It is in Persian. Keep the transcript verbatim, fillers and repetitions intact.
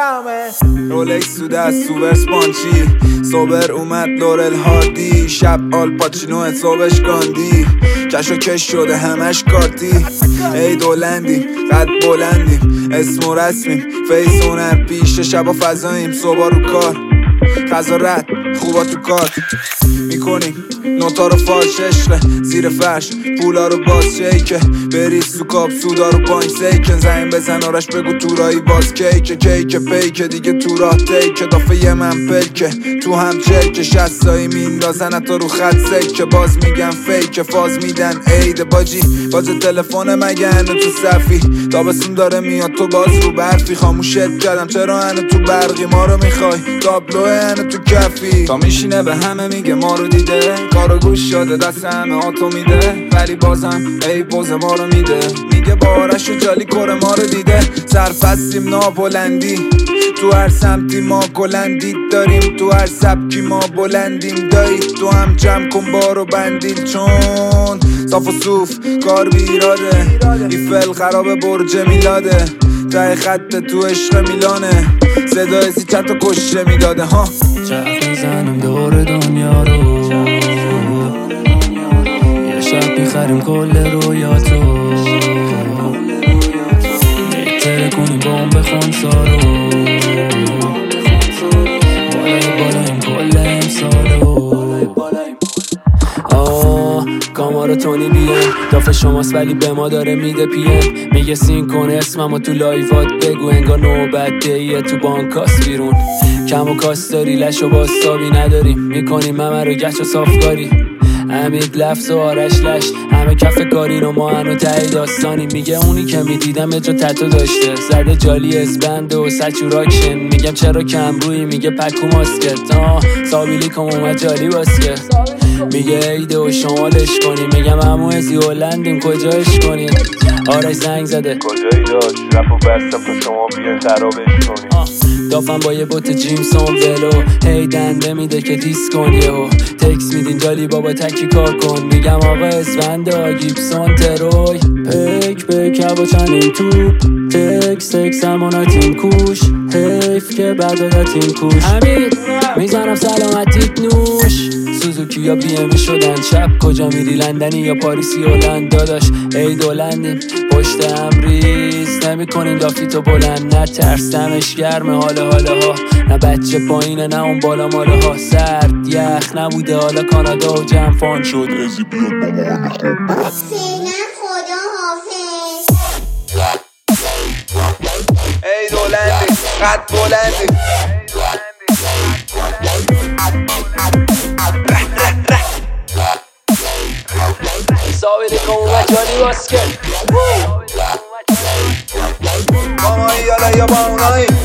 میفهمه. رولکس تو دست سوبر سپانچی، صبر اومد لورل هاردی، شب آل پاچینو صبحش گاندی، کش و کش شده همش کارتی. ای دولندی قد بلندیم، اسم و رسمیم، فیس هنر پیش، شبا فضاییم، صبح رو کار، غذا رد خوبا تو کار میکنیم، نوتا رو فالش عشقه زیر فرش، پولا رو باز شیکه، بریز تو کاب سودا رو پایین سیکن، زنگ بزن آرش بگو تورایی باز کیکه، کیکه پیکه دیگه تو راه تیکه، دافه من پلکه تو هم چرکه، شستایی میندازن تا رو خط سکه، باز میگن فیکه فاز میدن عیده باجی، باز تلفن مگه هنو تو صفی، تابستون داره میاد تو باز رو برفی، خاموشت کردم چرا هنو تو برقی، ما رو میخوای تابلو هنو تو کفی، تا میشینه به همه میگه ما رو دیده، کارو گوش شده دست همه آتو میده، ولی بازم ای بوزه ما رو میده، میگه با آرش و جالی کره ما رو دیده، سرفستیم نابلندی تو هر سمتی، ما کلندی داریم تو هر سبکی، ما بلندیم دایی تو هم جمع کن بارو بندیل، چون صاف و صوف کار بیراده، ایفل خراب برج میلاده، ته خط تو عشق میلانه، صدای سی چند تا کشه میداده ها، چرخ میزنم دور دنیا رو، یه شب میخریم کل رویاتو، تره کنیم بمب خونسارو، بالای بالایم کل امسالو، آه کاما رو تونی بیم، دافه شماست ولی به ما داره میده پیم، میگه سین کن اسممو تو لایوات بگو، انگار نوبت دیه تو بانکاست بیرون، کم و کاست داری لش و باستابی نداریم، میکنیم همه رو گچ و صافکاری، امید لفظ و آرش لش، همه کف کاری رو ما هنو تایی داستانی، میگه اونی که میدیدم جا تتو داشته، زده جالی ازبنده و سچوراکشن، میگم چرا کم روی، میگه پکو ماسکت، آه سابیلی کم اومد جالی باسکت، میگه ایده و شمالش کنی، میگم همو ازی هلندیم کجاش کنی، آرش زنگ زده کجایی داشت رفت و بستم تا شما بیان خرابش کنی، دافم با یه بوت جیمسون ولو، هی دنده میده که دیس کن یهو، تکس میدین جالی بابا تکی کار کن، میگم آقا اسفنده گیبسون تروی، پک پک هوا چنین توپ، تکس تکس هموناتیم کوش، حیف که بردادتیم کوش، امیر میزنم سلامتیت نوش، سوزوکی یا بی امی شدن چپ، کجا میری لندنی یا پاریسی هلند، داداش ای دولندیم پشت هم ریز، نمی کنیم دافتی تو بلند، نه ترس دمش گرمه حالا حالا ها، نه بچه پایینه نه اون بالا مالا ها، سرد یخ نبوده حالا کانادا و جمع فان شد، ازی بیاد با ما حالی خوب فعلا خدا حافظ. ای دولندی قد بلندی، سابیلی کن اومد جالی باسکت، با مایی یالا یا با اونایی